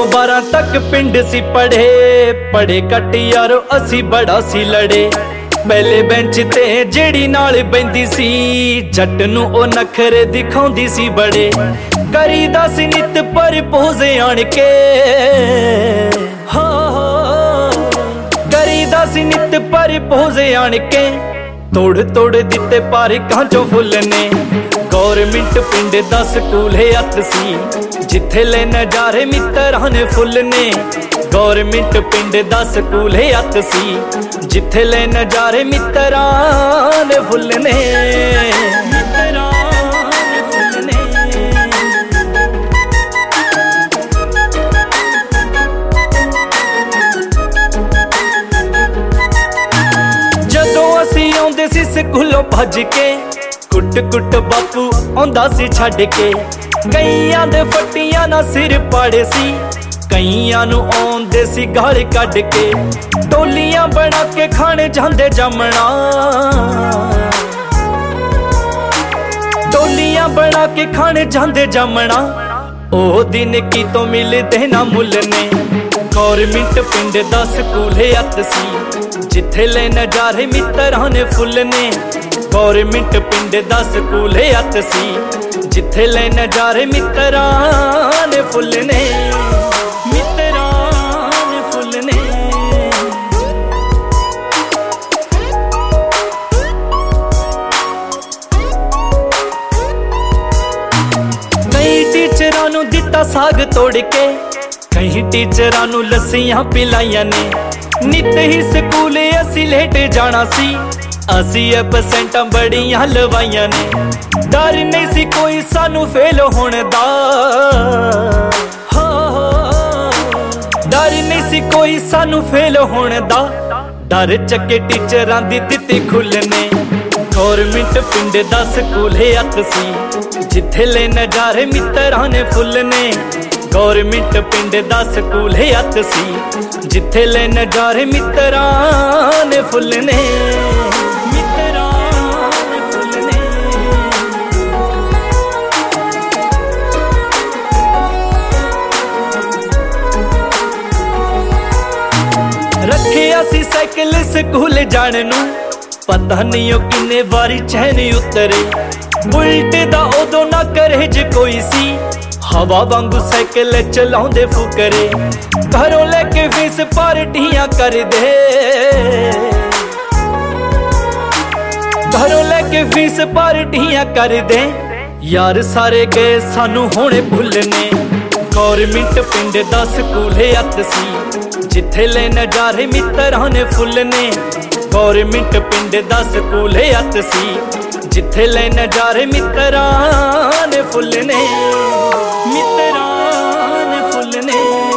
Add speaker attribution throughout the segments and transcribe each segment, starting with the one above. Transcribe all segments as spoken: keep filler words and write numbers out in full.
Speaker 1: बारह तक पिंड सी पढ़े पढ़े कट यारो असी बड़ा सी लड़े। पहले बेंच ते जेड़ी नाल बैंदी सी जट नू ओ नखरे दिखाउंदी सी बड़े। करीदा सी नित पर पोजे आण के करीदा सी नित पर पोजे आण के तोड़ तोड़ दिते पारे कांचो फुल ने। गौरमेंट पिंड दा स्कूल है अत सी जिथे ले नजारे मित्तरां ने फुल ने। गौरमेंट पिंड दा स्कूल है अत सी जिथे ले नजारे मित्तरां ने फुल ने। मित्तरां ने फुल ने। जदों असी आउंदे सी स्कूलों भज के कुट कुट बापू आंदा सी छड्ड के। कईयां दे फट्टियां ना सिर पाड़े सी कईयां नू आउंदे सी गाल कढ के। टोलियां बना के खाने जांदे जमना टोलियां बना के खाने जांदे जमना। ओ दिन की तो मिलदे ना मुल ने। गौरमेंट पिंड दा स्कूल है अत सी जिथे ले नजारे मित्तरां ने फुल ने। गौरमेंट पिंड दा स्कूल है अत सी जिथे ले नजारे मित्तरां ने फुल ने। मित्तरां ने फुल ने। कई टीचरां नू दिता साग तोड़ के कई टीचरां नू लस्सियां पिलाइयां ने। नित ही स्कूल असी लेट जाना सी असी परसेंटां बड़ियां लवाइयां ने। डर नहीं सी कोई सानू फेल होने दा डर नहीं सी कोई सानू फेल होने दा। डर चके टीचरां दी दित्ती खुलने। गौरमेंट पिंड दा स्कूल है अत सी जिथे ले नजारे मित्तरां ने फुल ने। गौरमेंट पिंड दा स्कूल है अत सी जिथे ले नजारे मित्तरां ने फुल ने। रखिया सी साइकिल स्कूल जाने नू पता नहीं ओ किन्ने बारी चैन उतरे। बुलट दा उदों ना करेज कोई सी हवा वांगू साइकिल चलाउंदे फुकरे। घरों लेके फीस पार्टियां कर दे घरों लेके फीस पार्टियां कर दे। यार सारे गए सानू होने भुलने। गौरमेंट पिंड दा स्कूल है अत सी जिथे ले नजारे मित्तरां ने फुल ने। गौरमेंट पिंड दा स्कूल है अत सी जिथे ले नजारे मित्तरां ने फुल ने। मित्तरां ने फुल ने।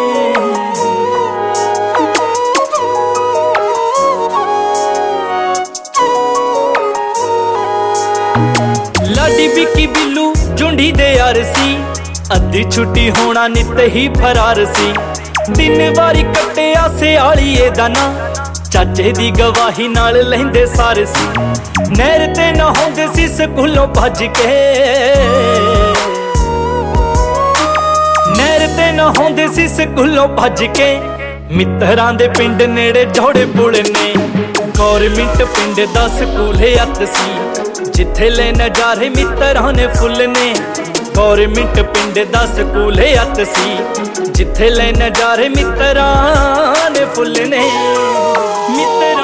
Speaker 1: लाडी बिक्की बिल्लू झुंडी दे यार सी अद्धी छुट्टी होना नित ही फरार सी। दिन वारी कट्टिया सियालीए दा ना चाचे दी गवाही नाल लहिंदे सारे सी। नहर ते नहाउंदे सी स्कूलों भज के नहर ते नहाउंदे सी स्कूलों भज के। मित्तरां दे पिंड नेड़े जोड़े पुल ने। गौरमेंट पिंड दा स्कूल है अत सी जिथे ले नजारे मित्तरां ने फुल ने। गौरमेंट पिंड दा स्कूल है अत सी जिथे ले नजारे मित्तरां ने फुल ने। मित्तरां